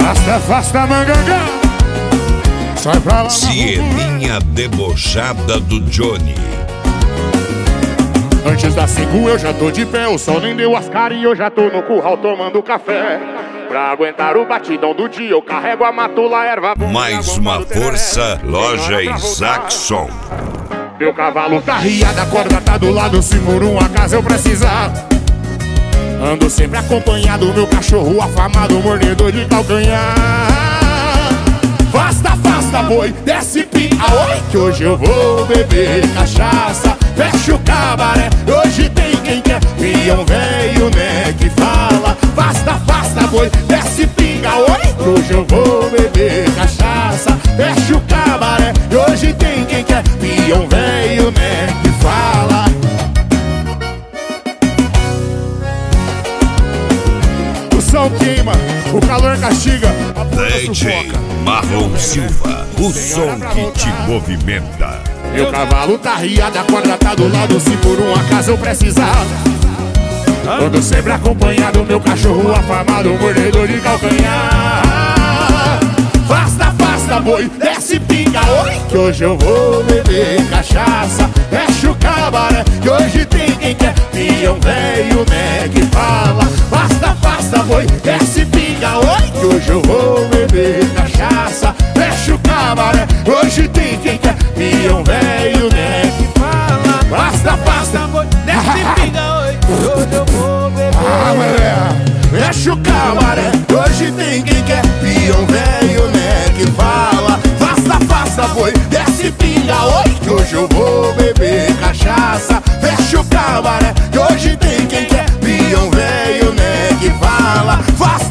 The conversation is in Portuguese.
Afasta, manganga. Sai pra lá. Cielinha debochada do Johnny. Antes das 5 eu já tô de pé. O sol nem deu as caras e eu já tô no curral tomando café. Pra aguentar o batidão do dia eu carrego a matula, erva boa. Mais uma força, Loja Isaacson. Meu cavalo tá riado, a corda tá do lado. Se por um acaso eu precisar, ando sempre acompanhado. Meu cachorro afamado, mordedor de calcanhar. Afasta, boi, desce pinga, oi, que hoje eu vou beber cachaça. Fecha o cabaré, hoje tem quem quer. Pião velho, né, que fala. Afasta, boi, desce pinga, oi, que hoje eu vou beber cachaça. Fecha o cabaré, hoje tem quem quer. Pião velho, né, que fala. O sol queima, o calor castiga. DJ Marlon Silva, o som que te movimenta. Meu cavalo tá riado, a corda tá do lado. Se por um acaso eu precisar, ando sempre acompanhado. Meu cachorro afamado, mordedor de calcanhar. Afasta, boi, desce pinga, oi, que hoje eu vou beber cachaça. Fecha o cabaré, que hoje tem quem quer. Pião velho, né, que fala. Afasta, boi, desce pinga, oi, que hoje eu vou beber cachaça. Fecha o cabaré, hoje tem quem quer. Pião velho, né, que fala. Afasta, boi, desce pinga, oi, que hoje eu vou beber. Fecha o cabaré, hoje tem quem quer. Pião velho, né, que fala. Afasta, boi, desce pinga, oi, que hoje eu vou beber cachaça. Fecha o cabaré, que hoje tem quem quer. Pião velho, né, que fala.